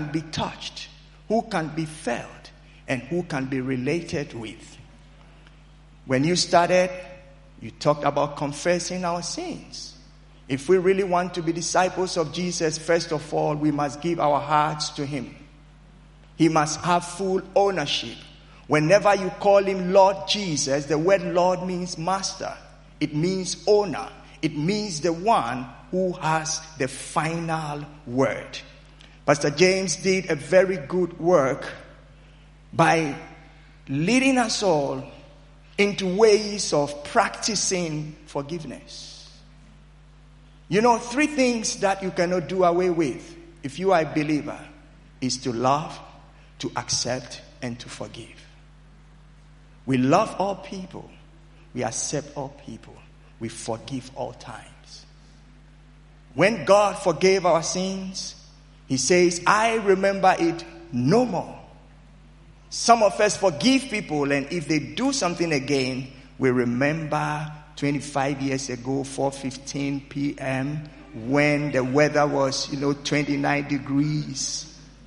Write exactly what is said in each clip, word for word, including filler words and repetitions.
can be touched, who can be felt, and who can be related with. When you started, you talked about confessing our sins. If we really want to be disciples of Jesus, first of all, we must give our hearts to him. He must have full ownership. Whenever you call him Lord Jesus, the word Lord means master. It means owner. It means the one who has the final word. Pastor James did a very good work by leading us all into ways of practicing forgiveness. You know, three things that you cannot do away with if you are a believer is to love, to accept, and to forgive. We love all people. We accept all people. We forgive all times. When God forgave our sins, he says, I remember it no more. Some of us forgive people, and if they do something again, we remember twenty-five years ago, four fifteen p.m., when the weather was, you know, twenty-nine degrees.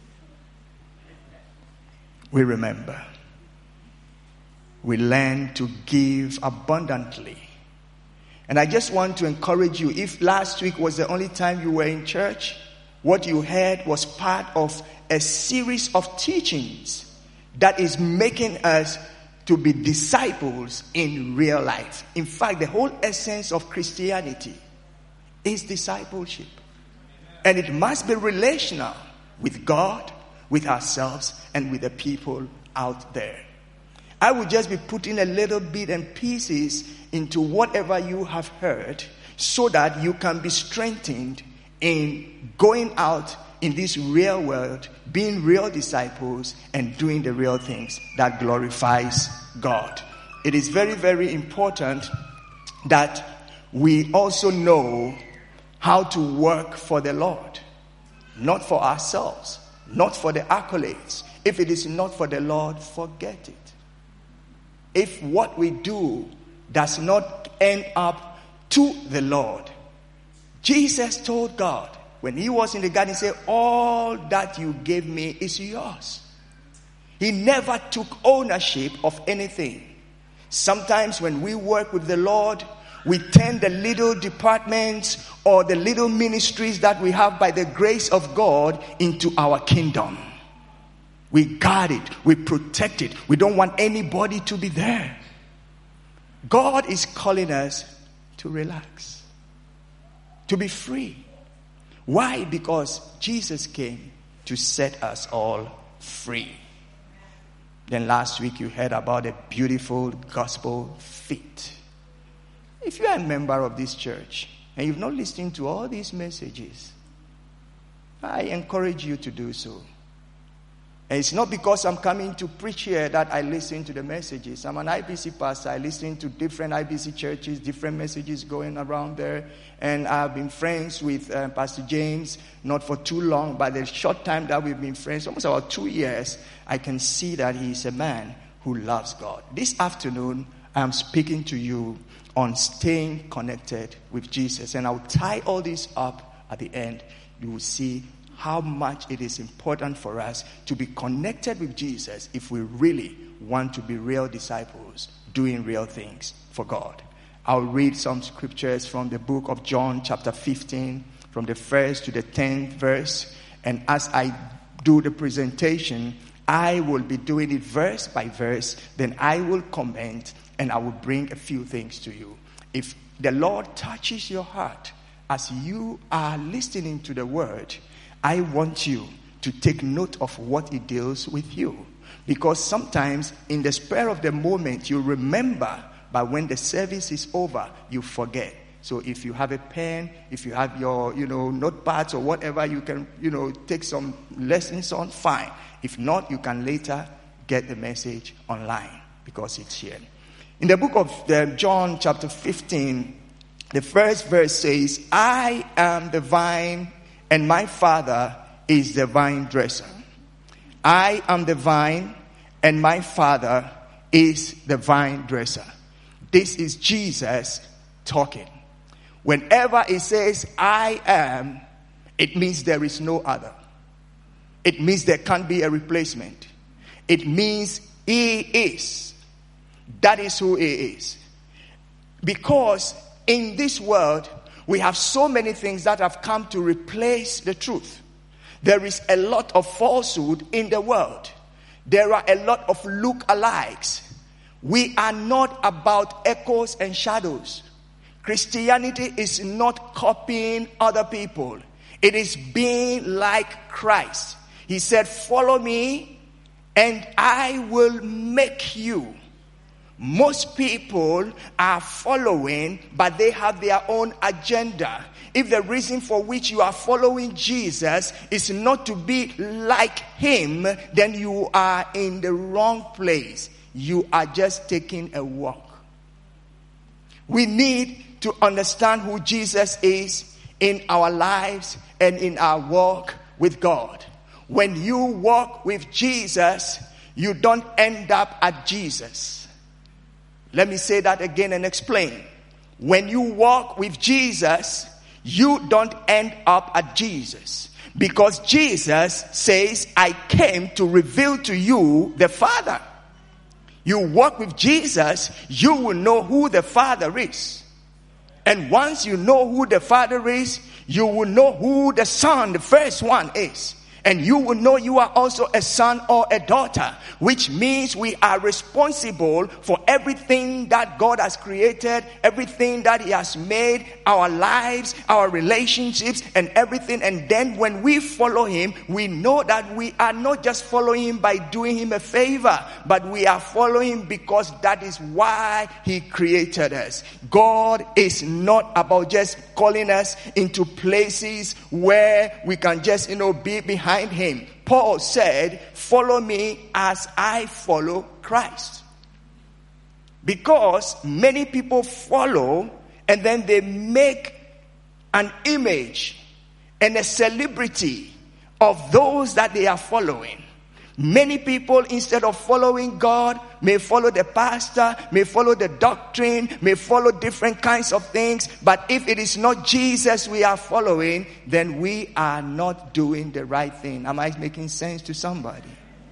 We remember. We learn to give abundantly. And I just want to encourage you, if last week was the only time you were in church, what you heard was part of a series of teachings that is making us to be disciples in real life. In fact, the whole essence of Christianity is discipleship. And it must be relational with God, with ourselves, and with the people out there. I will just be putting a little bit and pieces into whatever you have heard so that you can be strengthened in going out in this real world, being real disciples, and doing the real things that glorifies God. It is very, very important that we also know how to work for the Lord, not for ourselves, not for the accolades. If it is not for the Lord, forget it. If what we do does not end up to the Lord. Jesus told God when he was in the garden, he said, all that you gave me is yours. He never took ownership of anything. Sometimes when we work with the Lord, we turn the little departments or the little ministries that we have by the grace of God into our kingdom. We guard it. We protect it. We don't want anybody to be there. God is calling us to relax, to be free. Why? Because Jesus came to set us all free. Then last week you heard about a beautiful gospel fit. If you are a member of this church and you've not listened to all these messages, I encourage you to do so. And it's not because I'm coming to preach here that I listen to the messages. I'm an I B C pastor. I listen to different I B C churches, different messages going around there. And I've been friends with uh, Pastor James, not for too long, but the short time that we've been friends, almost about two years, I can see that he's a man who loves God. This afternoon, I'm speaking to you on staying connected with Jesus. And I'll tie all this up at the end. You will see how much it is important for us to be connected with Jesus if we really want to be real disciples, doing real things for God. I'll read some scriptures from the book of John chapter fifteen, from the first to the tenth verse. And as I do the presentation, I will be doing it verse by verse. Then I will comment and I will bring a few things to you. If the Lord touches your heart as you are listening to the word, I want you to take note of what it deals with you. Because sometimes in the spur of the moment, you remember, but when the service is over, you forget. So if you have a pen, if you have your, you know, notepads or whatever, you can, you know, take some lessons on, fine. If not, you can later get the message online because it's here. In the book of the John chapter fifteen, the first verse says, I am the vine, and my Father is the vine dresser. I am the vine, and my Father is the vine dresser. This is Jesus talking. Whenever it says, I am, it means there is no other. it means there can't be a replacement. It means he is. That is who he is. Because in this world, we have so many things that have come to replace the truth. There is a lot of falsehood in the world. There are a lot of look-alikes. We are not about echoes and shadows. Christianity is not copying other people. It is being like Christ. He said, follow me and I will make you. Most people are following, but they have their own agenda. If the reason for which you are following Jesus is not to be like him, then you are in the wrong place. You are just taking a walk. We need to understand who Jesus is in our lives and in our walk with God. When you walk with Jesus, you don't end up at Jesus. Let me say that again and explain. When you walk with Jesus, you don't end up at Jesus. Because Jesus says, I came to reveal to you the Father. You walk with Jesus, you will know who the Father is. And once you know who the Father is, you will know who the Son, the first one, is. And you will know you are also a son or a daughter, which means we are responsible for everything that God has created, everything that he has made, our lives, our relationships, and everything. And then when we follow him, we know that we are not just following him by doing him a favor, but we are following him because that is why he created us. God is not about just calling us into places where we can just, you know, be behind him. Paul said, follow me as I follow Christ. Because many people follow and then they make an image and a celebrity of those that they are following. Many people, instead of following God, may follow the pastor, may follow the doctrine, may follow different kinds of things. But if it is not Jesus we are following, then we are not doing the right thing. Am I making sense to somebody?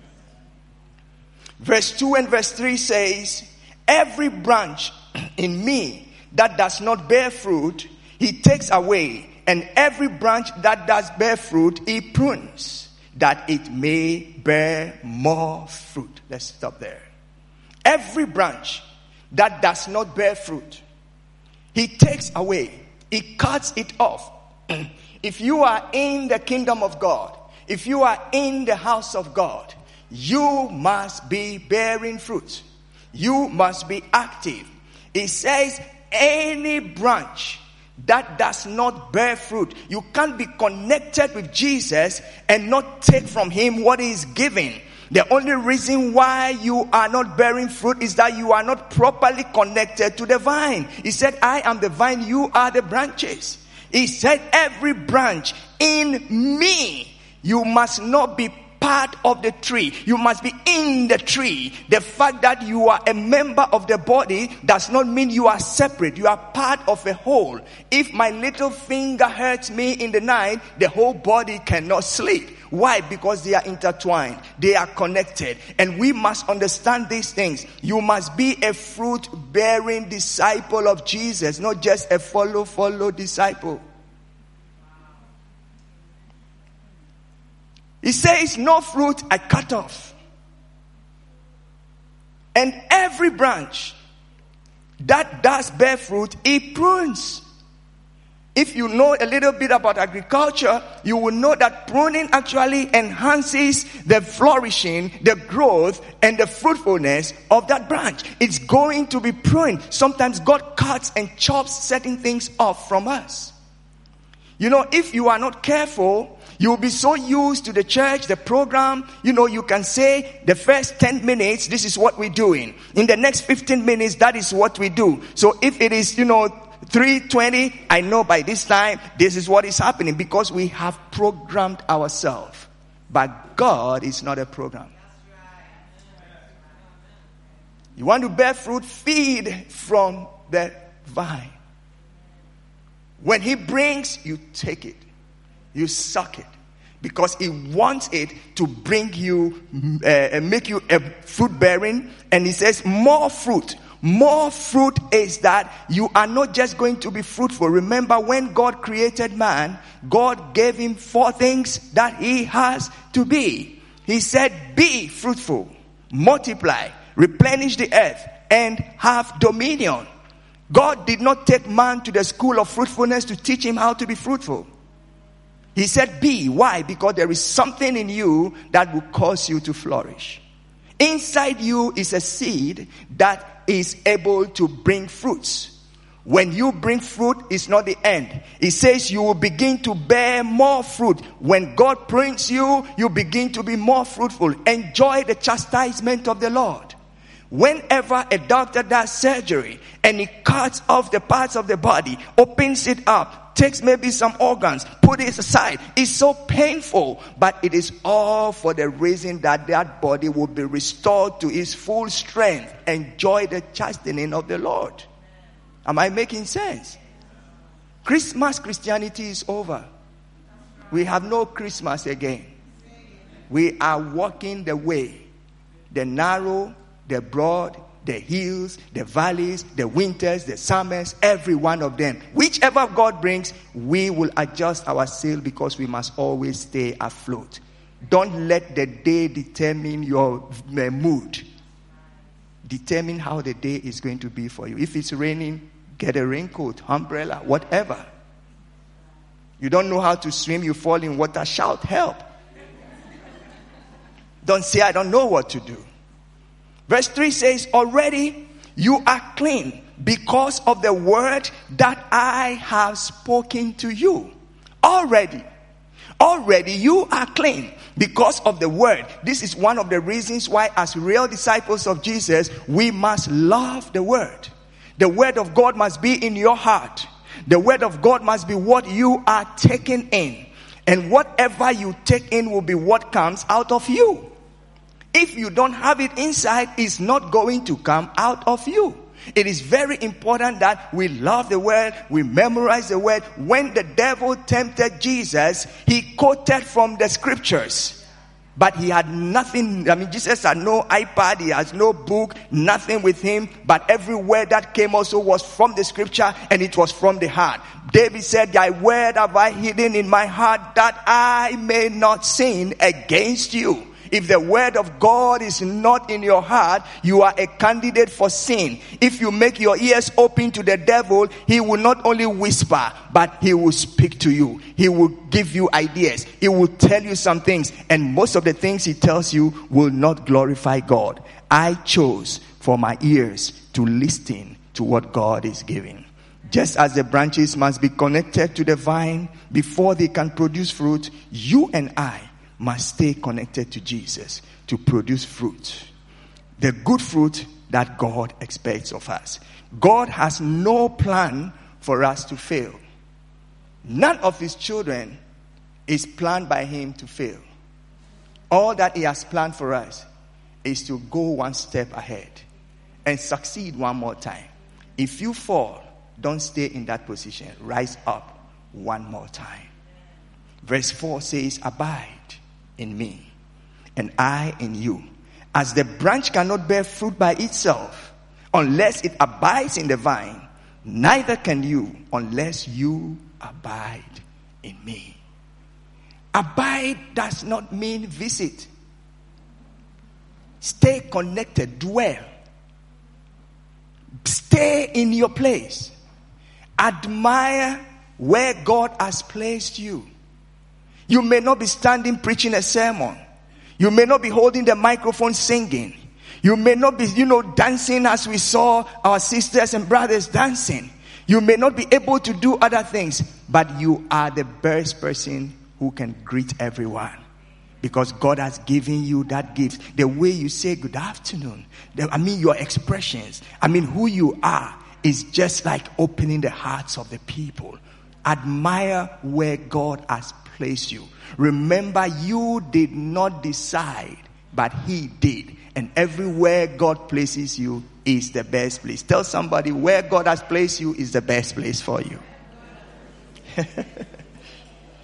Verse two and verse three says, every branch in me that does not bear fruit, he takes away. And every branch that does bear fruit, he prunes, that it may bear more fruit. Let's stop there. Every branch that does not bear fruit, he takes away. He cuts it off. If you are in the kingdom of God, if you are in the house of God, you must be bearing fruit. You must be active. It says any branch that does not bear fruit. You can't be connected with Jesus and not take from him what he is giving. The only reason why you are not bearing fruit is that you are not properly connected to the vine. He said, I am the vine, you are the branches. He said, every branch in me, you must not be part of the tree. You must be in the tree. The fact that you are a member of the body does not mean you are separate. You are part of a whole. If my little finger hurts me in the night, the whole body cannot sleep. Why? Because they are intertwined. They are connected. And we must understand these things. You must be a fruit-bearing disciple of Jesus, not just a follow-follow disciple. He says, no fruit I cut off. And every branch that does bear fruit, he prunes. If you know a little bit about agriculture, you will know that pruning actually enhances the flourishing, the growth, and the fruitfulness of that branch. It's going to be pruned. Sometimes God cuts and chops certain things off from us. You know, if you are not careful, you will be so used to the church, the program, you know, you can say the first ten minutes, this is what we're doing. In the next fifteen minutes, that is what we do. So if it is, you know, three twenty, I know by this time, this is what is happening because we have programmed ourselves. But God is not a program. You want to bear fruit, feed from the vine. When he brings, you take it. You suck it. because he wants it to bring you, uh, make you a fruit bearing. And he says more fruit. More fruit is that you are not just going to be fruitful. Remember, when God created man, God gave him four things that he has to be. He said, be fruitful, multiply, replenish the earth, and have dominion. God did not take man to the school of fruitfulness to teach him how to be fruitful. He said be. Why? Because there is something in you that will cause you to flourish. Inside you is a seed that is able to bring fruits. When you bring fruit, it's not the end. It says you will begin to bear more fruit. When God prunes you, you begin to be more fruitful. Enjoy the chastisement of the Lord. Whenever a doctor does surgery and he cuts off the parts of the body, opens it up, takes maybe some organs, put it aside, it's so painful, but it is all for the reason that that body will be restored to its full strength. Enjoy the chastening of the Lord. Am I making sense? Christmas Christianity is over. We have no Christmas again. We are walking the way, the narrow, the broad, the hills, the valleys, the winters, the summers, every one of them. Whichever God brings, we will adjust our sail because we must always stay afloat. Don't let the day determine your mood. Determine how the day is going to be for you. If it's raining, get a raincoat, umbrella, whatever. You don't know how to swim, you fall in water, shout, help. Don't say, I don't know what to do. Verse three says, already you are clean because of the word that I have spoken to you. Already. Already you are clean because of the word. This is one of the reasons why, as real disciples of Jesus, we must love the word. The word of God must be in your heart. The word of God must be what you are taking in. And whatever you take in will be what comes out of you. If you don't have it inside, it's not going to come out of you. It is very important that we love the word, we memorize the word. When the devil tempted Jesus, he quoted from the scriptures. But he had nothing. I mean, Jesus had no iPad, he has no book, nothing with him. But every word that came also was from the scripture, and it was from the heart. David said, thy word have I hidden in my heart that I may not sin against you. If the word of God is not in your heart, you are a candidate for sin. If you make your ears open to the devil, he will not only whisper, but he will speak to you. He will give you ideas. He will tell you some things. And most of the things he tells you will not glorify God. I chose for my ears to listen to what God is giving. Just as the branches must be connected to the vine before they can produce fruit, you and I must stay connected to Jesus to produce fruit. The good fruit that God expects of us. God has no plan for us to fail. None of his children is planned by him to fail. All that he has planned for us is to go one step ahead and succeed one more time. If you fall, don't stay in that position. Rise up one more time. Verse four says, abide in me, and I in you. As the branch cannot bear fruit by itself unless it abides in the vine, neither can you unless you abide in me. Abide does not mean visit. Stay connected, dwell. Stay in your place. Admire where God has placed you. You may not be standing preaching a sermon. You may not be holding the microphone singing. You may not be, you know, dancing as we saw our sisters and brothers dancing. You may not be able to do other things, but you are the best person who can greet everyone. Because God has given you that gift. The way you say good afternoon. The, I mean, your expressions. I mean, who you are is just like opening the hearts of the people. Admire where God has placed you. Remember, you did not decide, but he did. And everywhere God places you is the best place. Tell somebody, where God has placed you is the best place for you.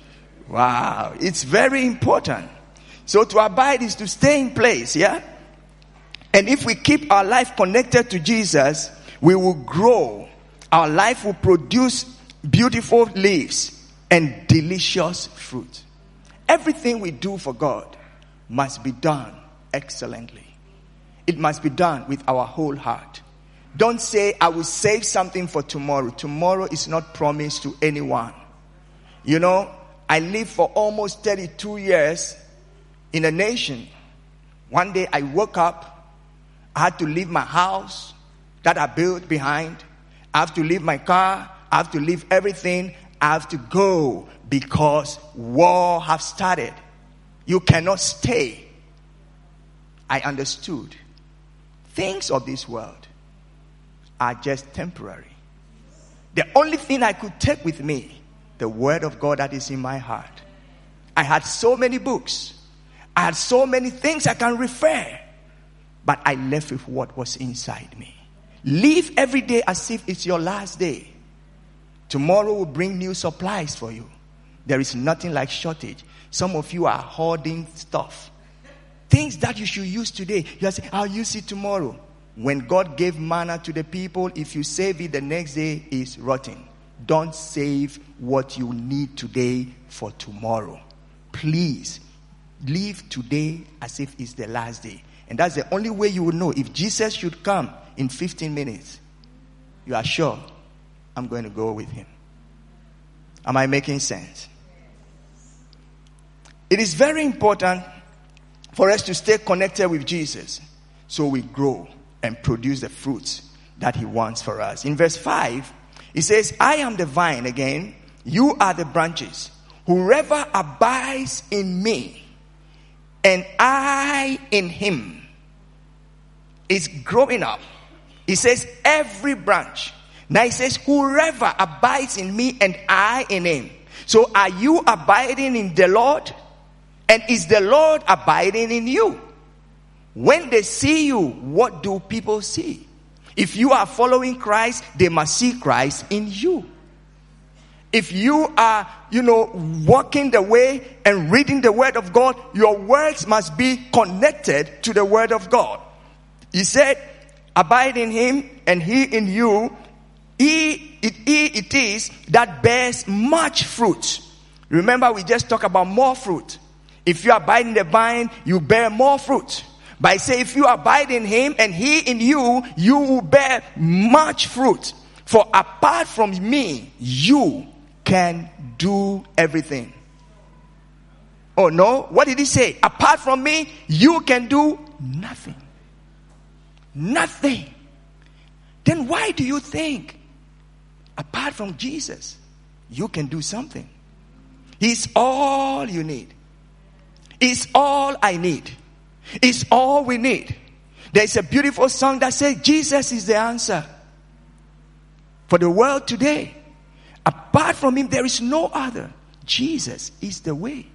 Wow. It's very important. So to abide is to stay in place, yeah? And if we keep our life connected to Jesus, we will grow. Our life will produce beautiful leaves and delicious fruit. Everything we do for God must be done excellently. It must be done with our whole heart. Don't say, I will save something for tomorrow. Tomorrow is not promised to anyone. You know, I lived for almost thirty-two years in a nation. One day I woke up. I had to leave my house that I built behind. I have to leave my car. I have to leave everything. I have to go because war has started. You cannot stay. I understood. Things of this world are just temporary. The only thing I could take with me, the word of God that is in my heart. I had so many books. I had so many things I can refer. But I left with what was inside me. Live every day as if it's your last day. Tomorrow will bring new supplies for you. There is nothing like shortage. Some of you are hoarding stuff. Things that you should use today. You are saying, I'll use it tomorrow. When God gave manna to the people, if you save it the next day, it's rotten. Don't save what you need today for tomorrow. Please, live today as if it's the last day. And that's the only way you will know. If Jesus should come in fifteen minutes, you are sure I'm going to go with him. Am I making sense? It is very important for us to stay connected with Jesus so we grow and produce the fruits that he wants for us. In verse five, it says, I am the vine again, you are the branches. Whoever abides in me and I in him is growing up. It says every branch. Now it says whoever abides in me and I in him. So are you abiding in the Lord? And is the Lord abiding in you? When they see you, what do people see? If you are following Christ, they must see Christ in you. If you are, you know, walking the way and reading the word of God, your words must be connected to the word of God. He said, abide in him and he in you. He it, he it is that bears much fruit. Remember, we just talked about more fruit. If you abide in the vine, you bear more fruit. But I say, if you abide in him and he in you, you will bear much fruit. For apart from me, you can do everything. Oh no, what did he say? Apart from me, you can do nothing. Nothing. Then why do you think, apart from Jesus, you can do something? He's all you need. It's all I need. It's all we need. There's a beautiful song that says Jesus is the answer for the world today. Apart from him, there is no other. Jesus is the way.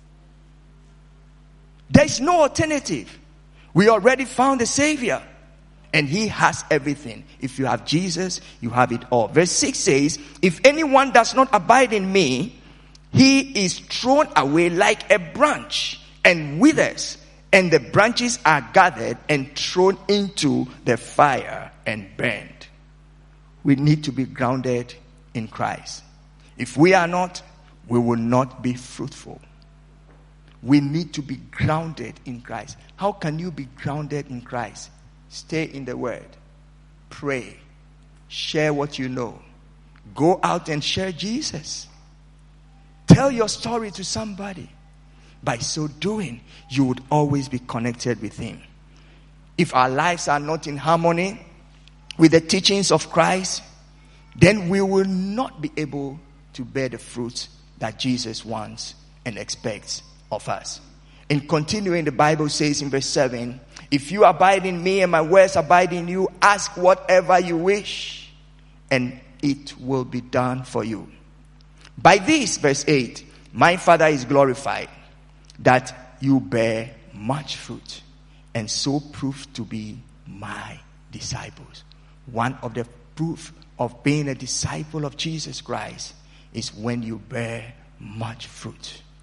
There is no alternative. We already found the Savior. And he has everything. If you have Jesus, you have it all. Verse six says, if anyone does not abide in me, he is thrown away like a branch and withers. And the branches are gathered and thrown into the fire and burned. We need to be grounded in Christ. If we are not, we will not be fruitful. We need to be grounded in Christ. How can you be grounded in Christ? Stay in the word. Pray. Share what you know. Go out and share Jesus. Tell your story to somebody. By so doing, you would always be connected with him. If our lives are not in harmony with the teachings of Christ, then we will not be able to bear the fruits that Jesus wants and expects of us. In continuing, the Bible says in verse seven, if you abide in me and my words abide in you, ask whatever you wish, and it will be done for you. By this, verse eight, my Father is glorified, that you bear much fruit, and so prove to be my disciples. One of the proof of being a disciple of Jesus Christ is when you bear much fruit.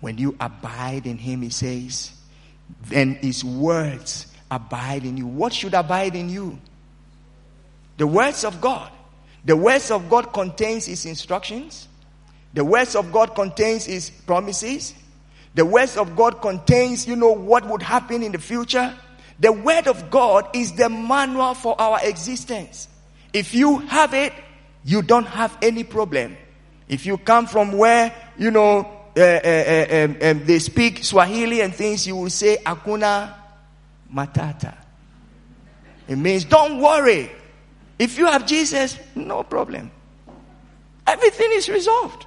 When you abide in him, he says, then his words abide in you. What should abide in you? The words of God. The words of God contains his instructions. The words of God contains his promises. The words of God contains, you know, what would happen in the future. The word of God is the manual for our existence. If you have it, you don't have any problem. If you come from where, you know, uh, uh, uh, um, um, they speak Swahili and things, you will say, Hakuna Matata. It means, don't worry. If you have Jesus, no problem. Everything is resolved.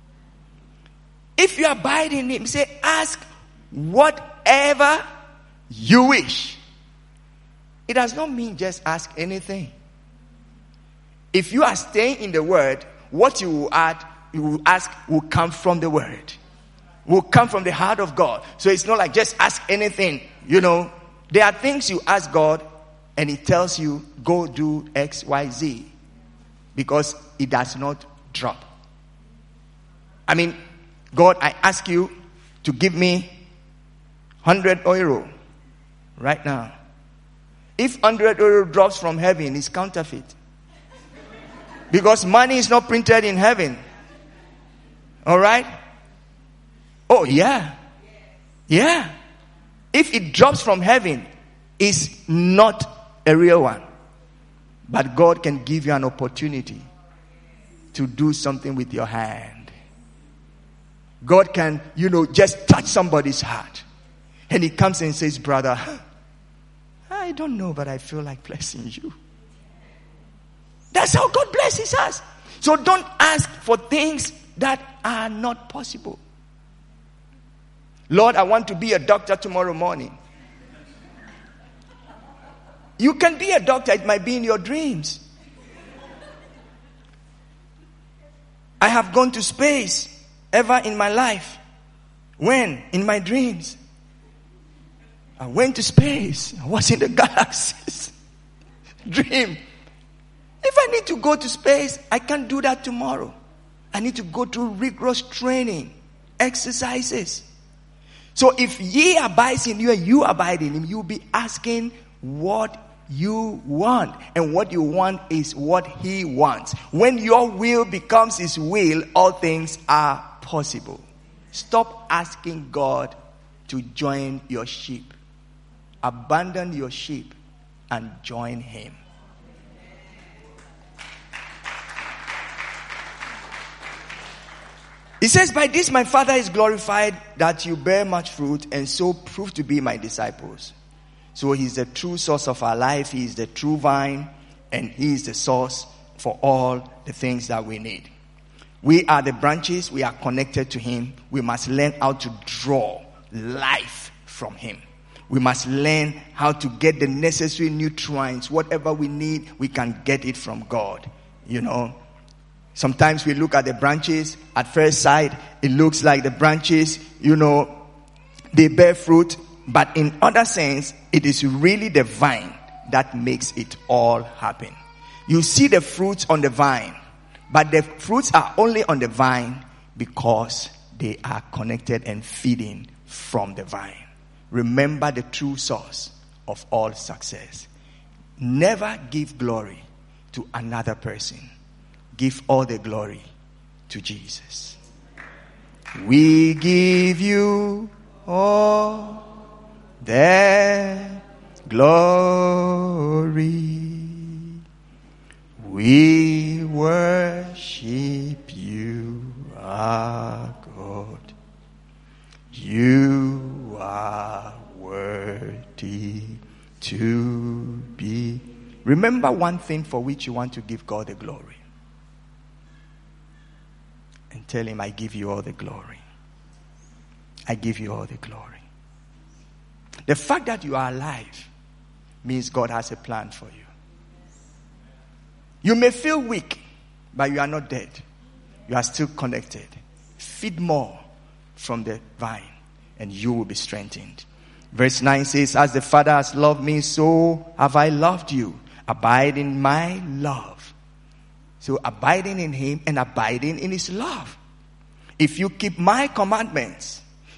If you abide in him, say, ask whatever you wish. It does not mean just ask anything. If you are staying in the word, what you will add, you will ask will come from the word. Will come from the heart of God. So it's not like just ask anything. You know, there are things you ask God and he tells you, go do X, Y, Z. Because it does not drop. I mean, God, I ask you to give me one hundred euro right now. If one hundred euro drops from heaven, it's counterfeit. Because money is not printed in heaven. All right? Oh, yeah. Yeah. If it drops from heaven, it's not a real one. But God can give you an opportunity to do something with your hand. God can, you know, just touch somebody's heart. And he comes and says, brother, I don't know, but I feel like blessing you. That's how God blesses us. So don't ask for things that are not possible. Lord, I want to be a doctor tomorrow morning. You can be a doctor. It might be in your dreams. I have gone to space ever in my life. When? In my dreams. I went to space. I was in the galaxies. Dream. If I need to go to space, I can't do that tomorrow. I need to go through rigorous training, exercises. So if he abides in you and you abide in him, you'll be asking what you want. And what you want is what he wants. When your will becomes his will, all things are possible. Stop asking God to join your sheep. Abandon your sheep and join him. He says, by this my Father is glorified, that you bear much fruit and so prove to be my disciples. So he is the true source of our life. He is the true vine, and he is the source for all the things that we need. We are the branches. We are connected to him. We must learn how to draw life from him. We must learn how to get the necessary nutrients. Whatever we need, we can get it from God. You know, sometimes we look at the branches. At first sight, it looks like the branches, you know, they bear fruit. But in other sense, it is really the vine that makes it all happen. You see the fruits on the vine, but the fruits are only on the vine because they are connected and feeding from the vine. Remember the true source of all success. Never give glory to another person. Give all the glory to Jesus. We give you all the glory. We worship you, our God. You are worthy to be. Remember one thing for which you want to give God the glory. And tell him, I give you all the glory. I give you all the glory. The fact that you are alive means God has a plan for you. You may feel weak, but you are not dead. You are still connected. Feed more from the vine, and you will be strengthened. Verse nine says, as the Father has loved me, so have I loved you. Abide in my love. So abiding in him and abiding in his love. If you keep my commandments,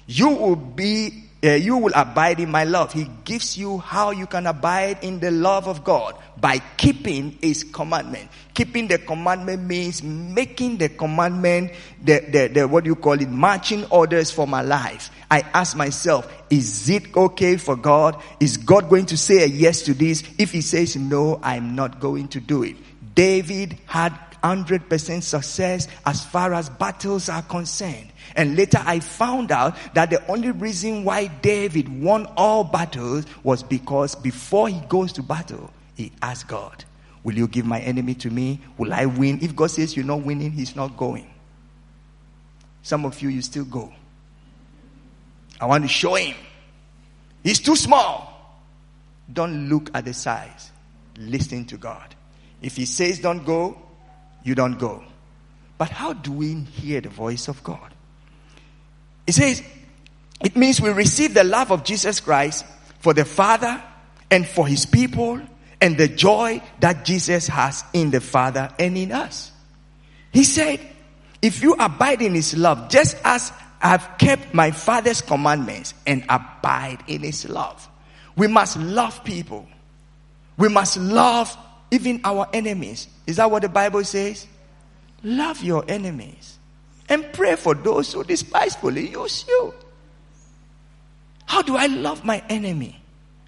You will be, uh, you will abide in my love. He gives you how you can abide in the love of God by keeping his commandment. Keeping the commandment means making the commandment, the, the, the, what do you call it, marching orders for my life. I ask myself, is it okay for God? Is God going to say a yes to this? If he says no, I'm not going to do it. David had one hundred percent success as far as battles are concerned. And later I found out that the only reason why David won all battles was because before he goes to battle, he asked God, will you give my enemy to me? Will I win? If God says you're not winning, he's not going. Some of you, you still go. I want to show him. He's too small. Don't look at the size. Listen to God. If he says don't go, you don't go. But how do we hear the voice of God? It says, it means we receive the love of Jesus Christ for the Father and for his people and the joy that Jesus has in the Father and in us. He said, if you abide in his love, just as I have kept my Father's commandments and abide in his love. We must love people. We must love even our enemies. Is that what the Bible says? Love your enemies. And pray for those who despisefully use you. How do I love my enemy?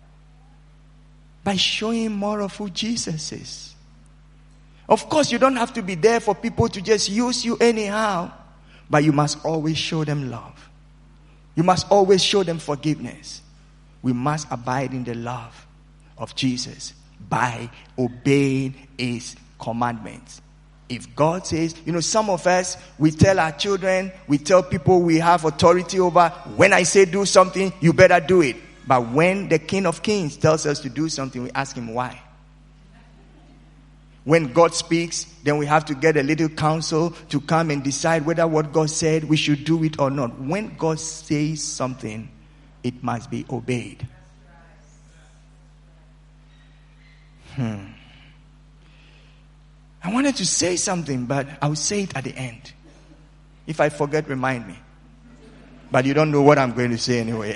By showing more of who Jesus is. Of course, you don't have to be there for people to just use you anyhow. But you must always show them love. You must always show them forgiveness. We must abide in the love of Jesus by obeying his commandments. If God says, you know, some of us, we tell our children, we tell people we have authority over, when I say do something, you better do it. But when the King of Kings tells us to do something, we ask him why. When God speaks, then we have to get a little counsel to come and decide whether what God said, we should do it or not. When God says something, it must be obeyed. Hmm. I wanted to say something, but I'll say it at the end. If I forget, remind me. But you don't know what I'm going to say anyway.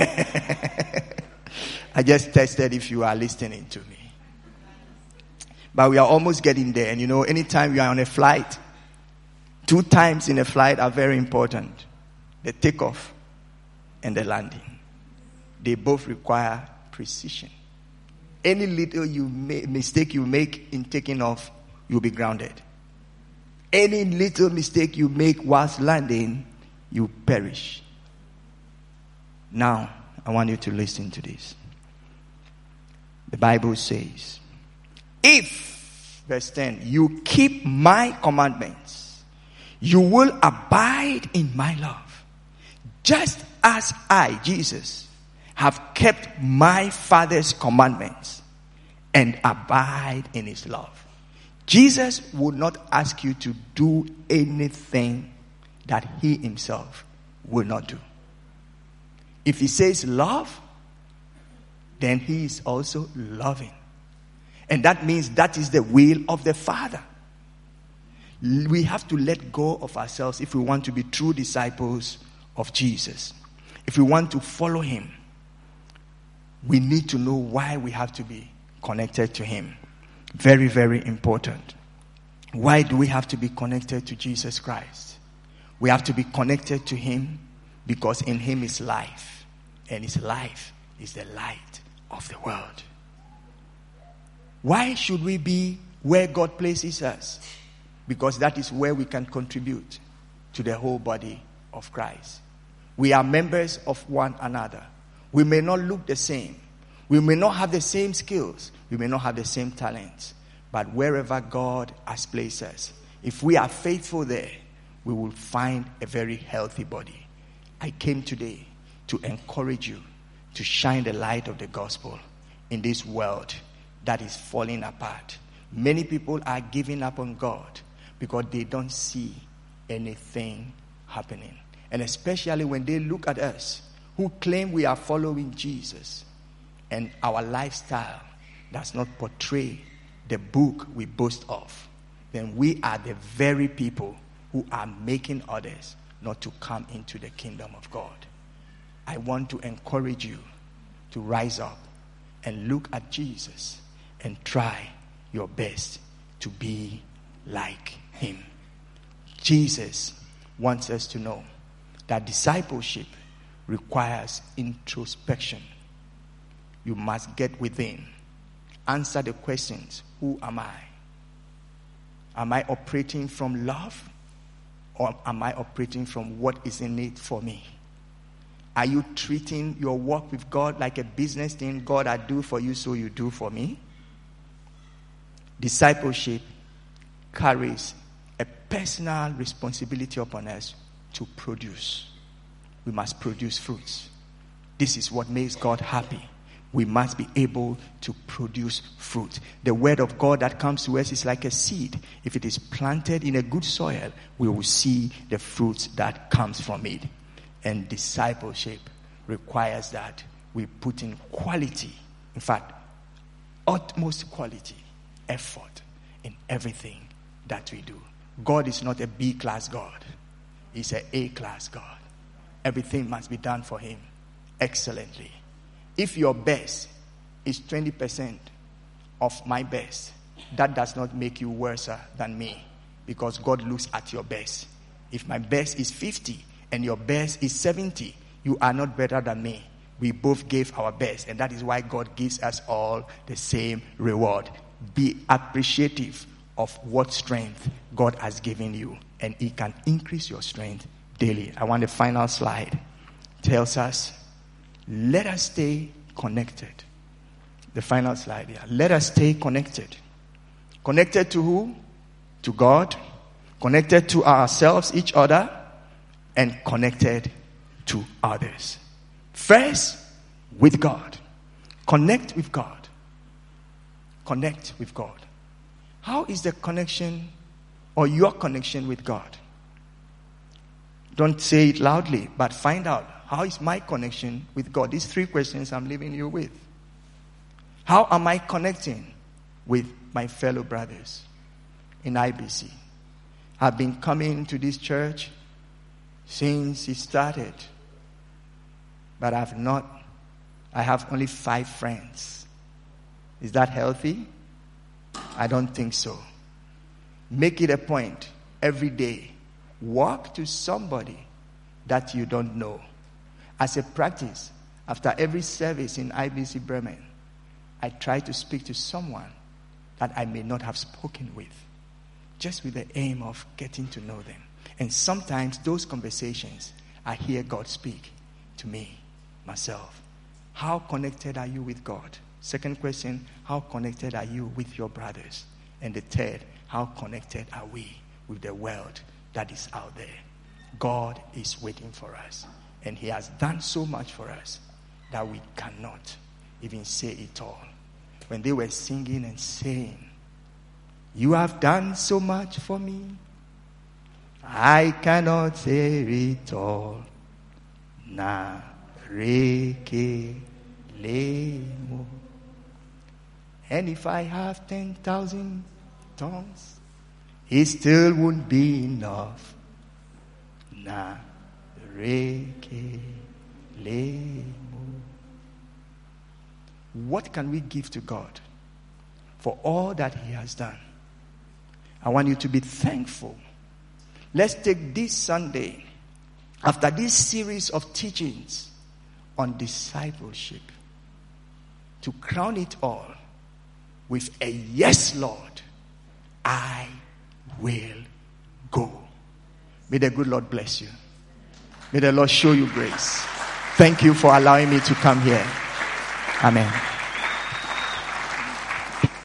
I just tested if you are listening to me. But we are almost getting there. And you know, anytime you are on a flight, two times in a flight are very important. The takeoff and the landing. They both require precision. Any little you may, mistake you make in taking off, you'll be grounded. Any little mistake you make whilst landing, you perish. Now, I want you to listen to this. The Bible says, if, verse ten, you keep my commandments, you will abide in my love. Just as I, Jesus, have kept my Father's commandments and abide in his love. Jesus would not ask you to do anything that he himself will not do. If he says love, then he is also loving. And that means that is the will of the Father. We have to let go of ourselves if we want to be true disciples of Jesus. If we want to follow him, we need to know why we have to be connected to him. Very, very important. Why do we have to be connected to Jesus Christ? We have to be connected to him because in him is life. And his life is the light of the world. Why should we be where God places us? Because that is where we can contribute to the whole body of Christ. We are members of one another. We may not look the same. We may not have the same skills. We may not have the same talents. But wherever God has placed us, if we are faithful there, we will find a very healthy body. I came today to encourage you to shine the light of the gospel in this world that is falling apart. Many people are giving up on God because they don't see anything happening. And especially when they look at us who claim we are following Jesus and our lifestyle does not portray the book we boast of, then we are the very people who are making others not to come into the kingdom of God. I want to encourage you to rise up and look at Jesus and try your best to be like him. Jesus wants us to know that discipleship requires introspection. You must get within. Answer the questions. Who am I? Am I operating from love? Or am I operating from what is in it for me? Are you treating your work with God like a business thing? God, I do for you, so you do for me? Discipleship carries a personal responsibility upon us to produce. We must produce fruits. This is what makes God happy. We must be able to produce fruit. The word of God that comes to us is like a seed. If it is planted in a good soil, we will see the fruits that comes from it. And discipleship requires that we put in quality, in fact, utmost quality, effort in everything that we do. God is not a B-class God. He's an A-class God. Everything must be done for him excellently. If your best is twenty percent of my best, that does not make you worse than me, because God looks at your best. If my best is fifty and your best is seventy, you are not better than me. We both gave our best, and that is why God gives us all the same reward. Be appreciative of what strength God has given you, and He can increase your strength daily. I want the final slide. It tells us, let us stay connected. The final slide here. Let us stay connected. Connected to who? To God. Connected to ourselves, each other, and connected to others. First, with God. Connect with God. Connect with God. How is the connection or your connection with God? Don't say it loudly, but find out, how is my connection with God? These three questions I'm leaving you with. How am I connecting with my fellow brothers in I B C? I've been coming to this church since it started, but I've not, I have only five friends. Is that healthy? I don't think so. Make it a point every day. Walk to somebody that you don't know. As a practice, after every service in I B C Bremen, I try to speak to someone that I may not have spoken with, just with the aim of getting to know them. And sometimes those conversations, I hear God speak to me, myself. How connected are you with God? Second question, how connected are you with your brothers? And the third, how connected are we with the world that is out there? God is waiting for us. And He has done so much for us that we cannot even say it all. When they were singing and saying, you have done so much for me, I cannot say it all. Na reke lemo. And if I have ten thousand tongues, it still won't be enough. Na reke lemo. What can we give to God for all that He has done? I want you to be thankful. Let's take this Sunday, after this series of teachings on discipleship, to crown it all with a yes, Lord, I will go. May the good Lord bless you. May the Lord show you grace. Thank you for allowing me to come here. Amen.